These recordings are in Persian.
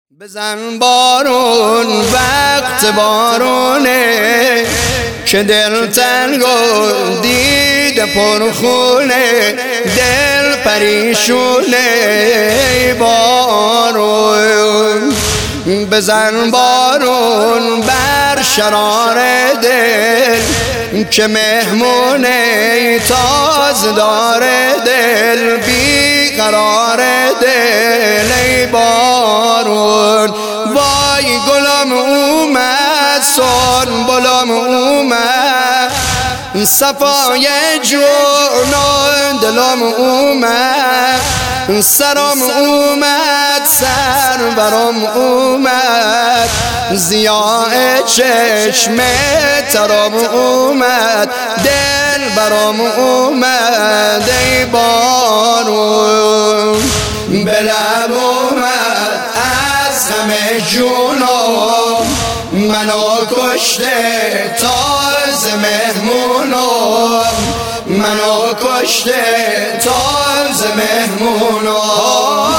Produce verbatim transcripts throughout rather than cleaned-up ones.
بزن بارون وقت بارونه که دل تنگ و دیده پرخونه، دل پریشونه. بارون بزن بارون بر شرار دل که مهمونه، تاز داره دل بی قرار دل. ای بارون وای گلم اومد، سون بلم اومد، صفای جونم دلم اومد، سرم اومد سرورم اومد، ضیاء چشم ترم اومد، دل برم اومد. ای بارون به لب اومد از همه جونم، منو کشته تاز مهمونم، منو کشته تاز مهمونم.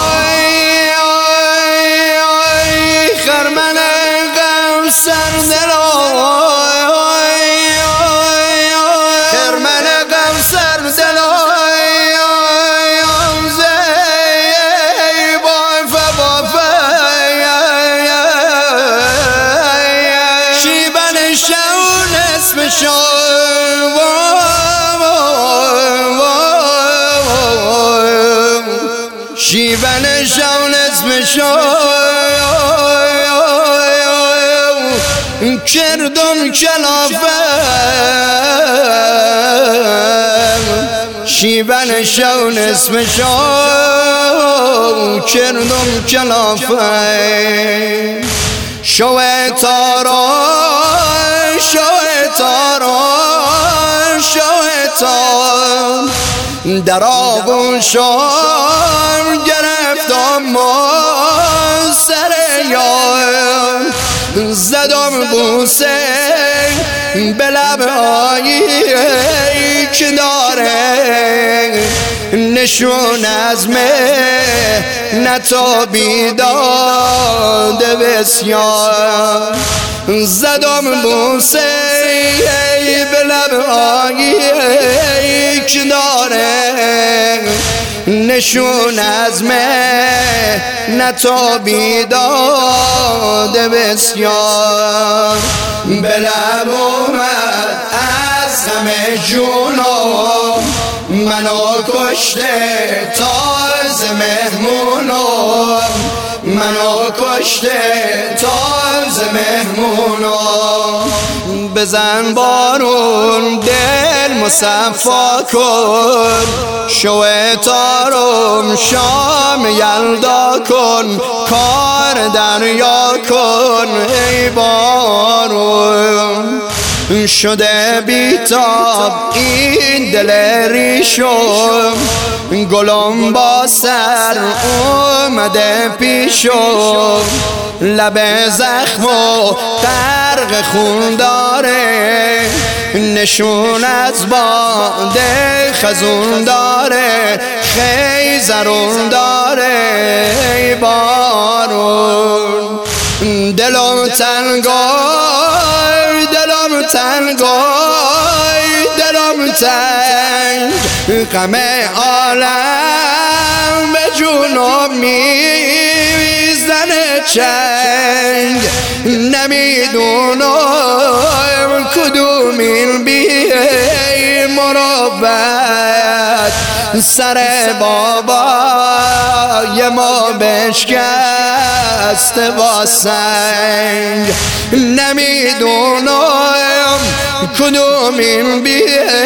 خرمن غم سر دلم، خرمن غم سر دلم، شیبن شون اسم شون، شیبن شون اسم شون، کردم کلافم. شیبن شون اسم شون، کردم کلافم. شوه تاران شوه تاران شوه تاران، در آغوشم گرفتم ما سر یار، زدم بوسه به لبهایی که داره نشون از محنت داده بسیار، زدم بوسه به لبهایی که داره نشون از محنت داده بسیار. به لب اومد از همه جونم، منو کشته تاز مهمونم، منو کشته تاز مهمونم. بزن بارون دل مصفا کن، شوه تارم شام یلدا کن، کار دریا کن. ای بارون شده بیتاب این دل ریشم، گلم با سر اومده پیشم، لب زخم و غرق خون داره، نشون از باده خزون داره، خیزرون داره. ای بارون دلم تنگای دلم تنگای دلم تنگ، غم عالم به جونم میزنه چنگ، نمیدونم کدوم این بی مروت سر بابای ما بشکست با سنگ، نمیدونم کدوم این بی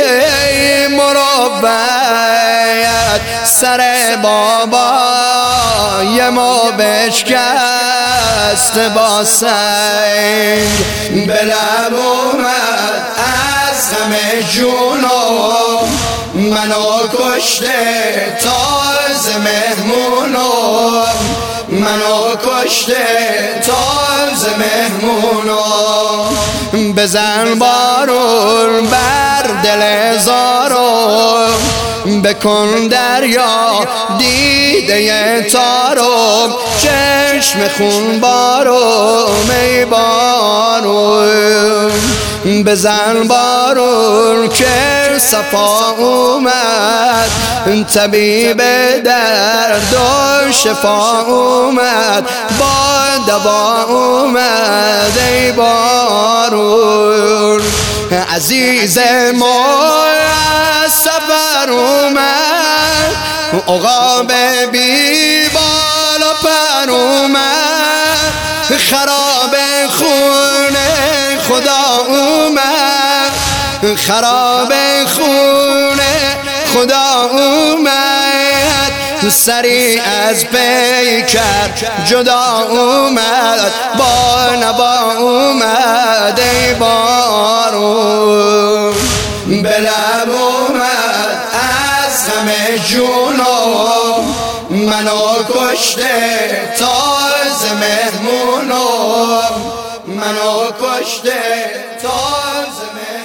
مروت سر بابای ما بشکست با سنگ. به لب اومد از همه جونم، منو کشته تاز مهمونم، منو کشته تاز مهمونم. بزن بارون بر دل زارم، بکن دریا دیده تارو، بارم چشم خون بارم ای بارم بزن بارون که صفا اومد طبیب درد و شفا اومد با دوا اومد ای بارون عزیز ما سفر اومد عقاب بی بالا پر اومد خراب خونه خدا اومد خراب خونه خدا اومد سری از پیکر جدا اومد با نوا اومد ای بارون به لب اومد از غم جونم منو کشته تاز مهمونم منو کشته تاز مهمونم